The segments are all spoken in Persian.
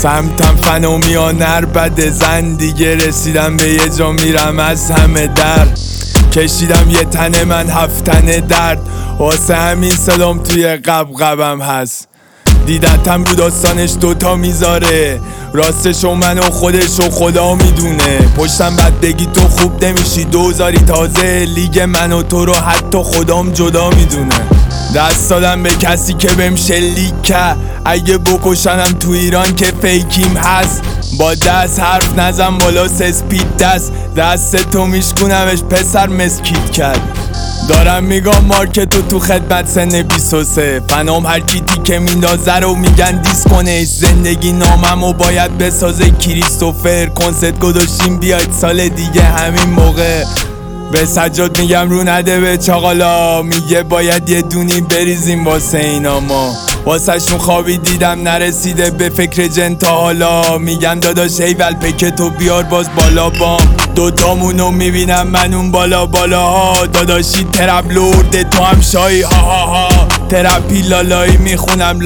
سمتم فنا میان بده زن دیگه رسیدم به یه جا میرم از همه درد کشیدم یه تنه من 7 تنه درد واسه همین صدام توی قبقبم هست دیدتم رو داستانش دوتا میذاره راستشو من و خودشو خدا میدونه پشتم بد بگی تو خوب نمیشی دوزاری تازه لیگ من و تو رو حتی خدام جدا میدونه دست دادم به کسی که بهم شلیک کرد اگه بکشنم تو ایران که فیکیم هست با دست حرف نزن بالا سسپید دست تو میشکونمش پسر مسکیت کرد دارم میگم مارکتو تو خدمت سن 23 فنام هر کی که میندازه رو میگن دیسکنش زندگی ناممو باید بسازه کریستوفر کنسرت گذاشتیم بیاید سال دیگه همین موقع به سجاد میگم رو نده به چاقالا میگه باید یه دونی بریزیم واسه اینا ما واسه شون خوابی دیدم نرسیده به فکر جن تا حالا میگم داداش ایول پکتو بیار باز بالا بام دوتامونو میبینم من اون بالا ها داداشی ترپ لورده تو هم شایی ها ها ها ترپی لالایی میخونم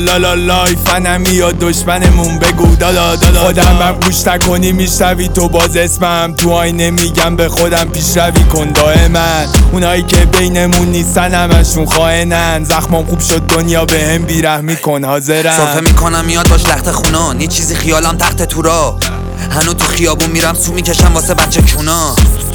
لای فنمی یا دشمنمون بگو دالا خودم گوش نکنی میشنوی تو باز اسمم تو آینه میگم به خودم پیشروی کن دائما اونایی که بینمون نیستن همشون خائنن زخمم خوب شد دنیا بهم بیرحمی کن حاضرم صرفه میکنم میاد باش لخت خونان یه چیزی خیالم تخت تو را هنو تو خیابون میرم سو میکشم واسه بچه کونا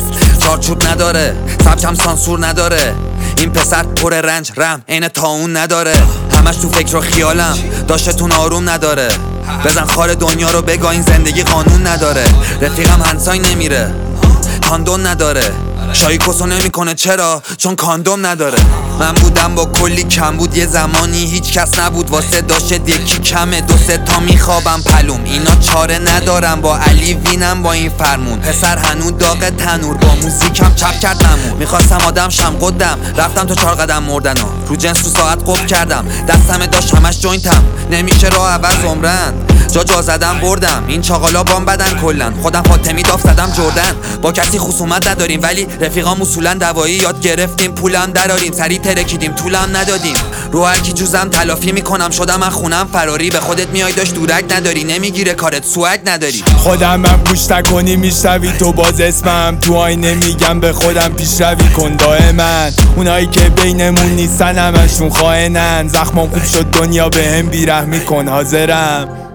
چارچوب نداره سبکم سانسور نداره این پسر پر رنج رم عین طاعون نداره همش تو فکر و خیالم داشتتون آروم نداره بزن خار دنیا رو بگا این زندگی قانون نداره رفیقم هنسای نمیره کاندون نداره شایی کسو نمیکنه چرا؟ چون کاندوم نداره من بودم با کلی کم بود یه زمانی هیچ کس نبود واسه داشت یکی کمه 2-3 تا میخوابم پلوم اینا چاره ندارم با علی وینم با این فرمون پسر هنو داغ تنور با موزیکم چپ کرد ممون میخواستم آدم شم قدم رفتم تو 4 قدم مردنو رو جنس تو ساعت قب کردم دستم داشت همش جوینتم نمیشه راه عوض عمرن جا زدم بردم این چاقالا بام بدن کلن خودم فاطمی داف زدم جردن با کسی خصومت نداریم ولی رفیقام اصولا دوایی یاد گرفتیم پولم دراریم سری ترکیدیم طولم ندادیم رو هر کی جوزم تلافی میکنم شدم من خونم فراری به خودت میای داشت دورک نداری نمیگیره کارت سوگ نداری خودم گوش نکنی میشنوی تو باز اسمم تو آینه میگم به خودم پیشروی کن دائما اونایی که بینمون نیستن همشون خائنن زخمم خوب شد دنیا بهم بیرحمی کن حاضرم